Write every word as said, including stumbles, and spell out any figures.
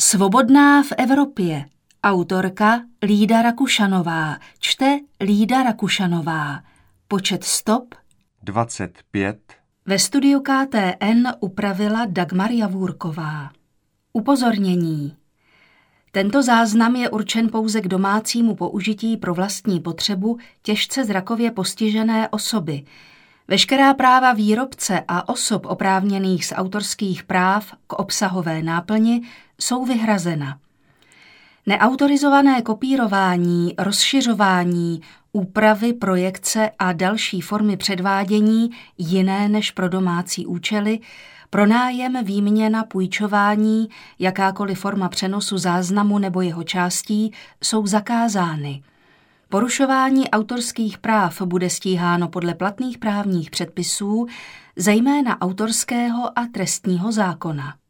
Svobodná v Evropě. Autorka Lída Rakušanová. Čte Lída Rakušanová. Počet stop dvacet pět. Ve studiu K T N upravila Dagmar Javůrková. Upozornění. Tento záznam je určen pouze k domácímu použití pro vlastní potřebu těžce zrakově postižené osoby. Veškerá práva výrobce a osob oprávněných z autorských práv k obsahové náplni jsou vyhrazena. Neautorizované kopírování, rozšiřování, úpravy, projekce a další formy předvádění jiné než pro domácí účely, pronájem, výměna, půjčování, jakákoliv forma přenosu záznamu nebo jeho částí jsou zakázány. Porušování autorských práv bude stíháno podle platných právních předpisů, zejména autorského a trestního zákona.